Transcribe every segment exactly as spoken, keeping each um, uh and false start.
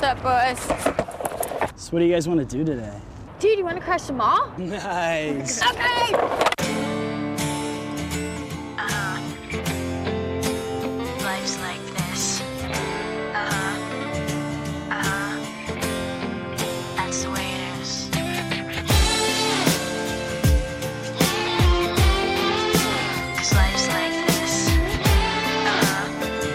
What's up, boys? So what do you guys want to do today? Dude, you want to crash the mall? Nice. Okay. Uh-huh. Life's like this. Uh-huh. Uh-huh. That's the way it is. Cause life's like this. Uh-huh.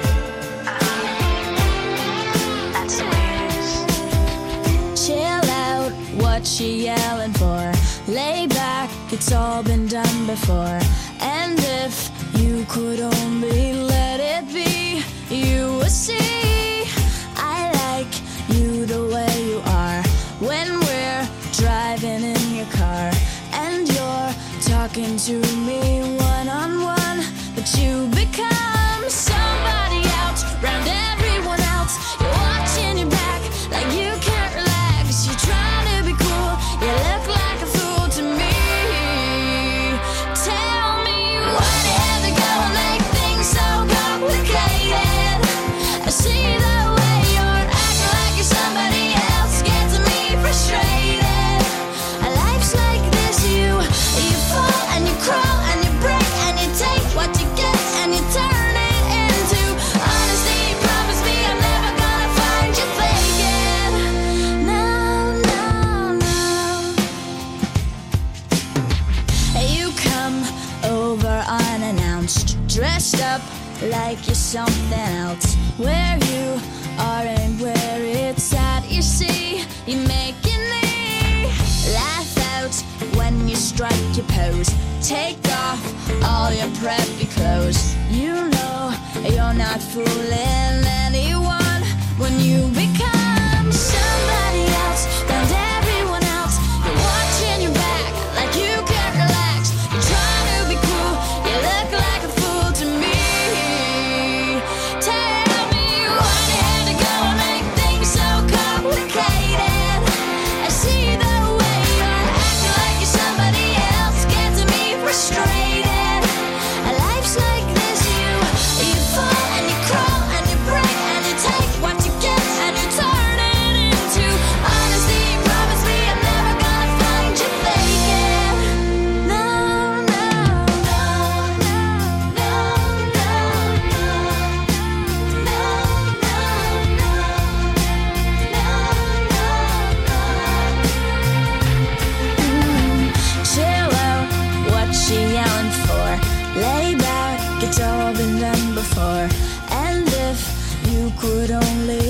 Uh-huh. That's the way it is. Chill out, what you yelling for? Lay back, it's all been done before. And if you could only let it be, you would see I like you the way you are. When we're driving in your car and you're talking to me one-on-one, but you become somebody else round everyone else. You're watching your back like you can't relax. You're trying to be cool, you look like a fool to me. Tell me why do you have to go and make things so complicated? I see the way you're acting like you're somebody else, gets me frustrated. Life's like this, you you fall and you crawl and you break and you take what you get and you turn it into honesty. Promise me I'm never gonna find you faking. No, no, no. You come over unannounced, dressed up like you're something else. Where you are and where it's at, you see, you're making me laugh out when you strike your pose. Take off all your preppy clothes. You know you're not fooling anyone when you become somebody else round everyone else. You're watching your back like you can't relax. You're trying to be cool, you look like a fool to me. Tell me why you had to go and make things so complicated. I see the way you're acting like you're somebody else, gets me frustrated. Life's like this, you you fall and you crawl and you break and you take what you get and you turn it into honesty. Promise me I'm never gonna find you faking. No, no, no, no, no, no, no, no, chill out, what you yelling for? Lay back, it's all been done before. And if you could only